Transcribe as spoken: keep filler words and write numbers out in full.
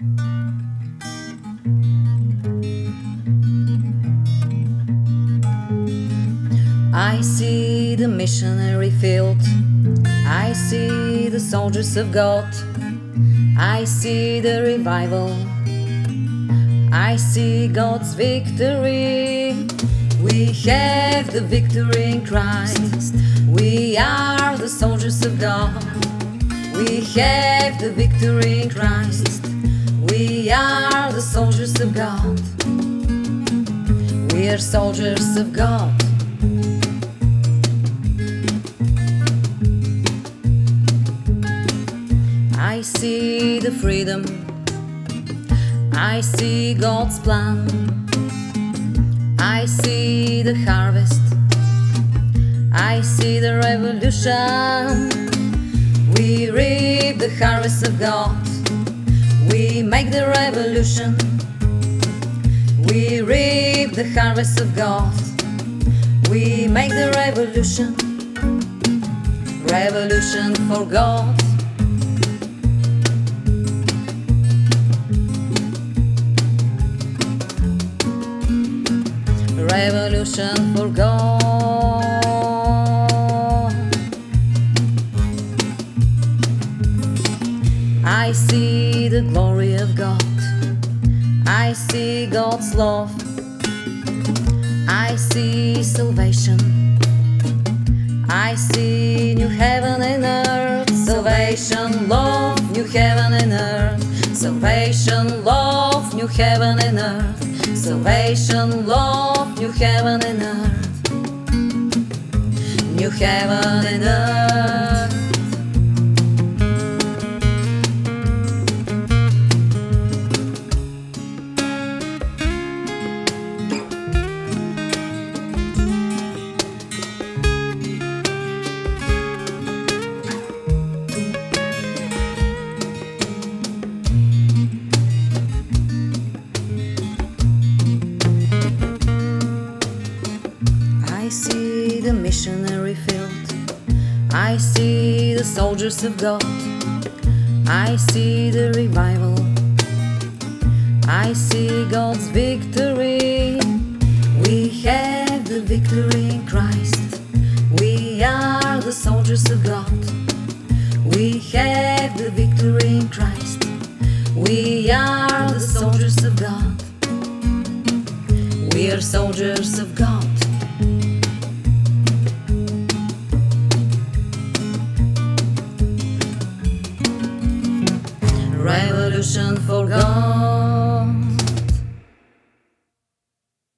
I see the missionary field, I see the soldiers of God, I see the revival, I see God's victory. We have the victory in Christ, we are the soldiers of God. We have the victory in Christ, we are the soldiers of God. We are soldiers of God. I see the freedom, I see God's plan, I see the harvest, I see the revolution. We reap the harvest of God, we make the revolution. We reap the harvest of God, we make the revolution. Revolution for God. Revolution for God. I see the glory of God, I see God's love, I see salvation, I see new heaven and earth. Salvation, love, new heaven and earth. Salvation, love, new heaven and earth. Salvation, love, new heaven and earth. New heaven and earth. I see the missionary field, I see the soldiers of God, I see the revival, I see God's victory. We have the victory in Christ, we are the soldiers of God. We have the victory in Christ, we are the soldiers of God. We are soldiers of God. Revolution for God.